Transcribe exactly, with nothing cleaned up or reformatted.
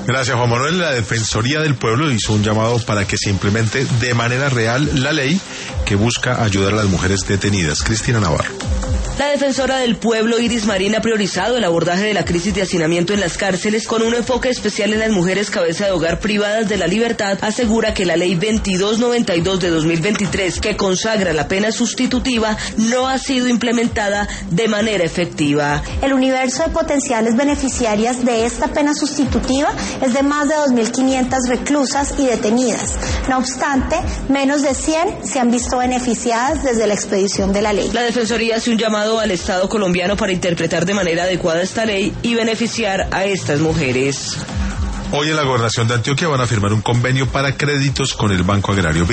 Gracias, Juan Manuel. La Defensoría del Pueblo hizo un llamado para que se implemente de manera real la ley que busca ayudar a las mujeres detenidas. Cristina Navarro. La defensora del pueblo, Iris Marín, ha priorizado el abordaje de la crisis de hacinamiento en las cárceles con un enfoque especial en las mujeres cabeza de hogar privadas de la libertad. Asegura que la ley veintidós noventa y dos de dos mil veintitrés, que consagra la pena sustitutiva, no ha sido implementada de manera efectiva. El universo de potenciales beneficiarias de esta pena sustitutiva es de más de dos mil quinientas reclusas y detenidas. No obstante, menos de cien se han visto beneficiadas desde la expedición de la ley. La Defensoría hace un llamado al Estado colombiano para interpretar de manera adecuada esta ley y beneficiar a estas mujeres. Hoy en la Gobernación de Antioquia van a firmar un convenio para créditos con el Banco Agrario.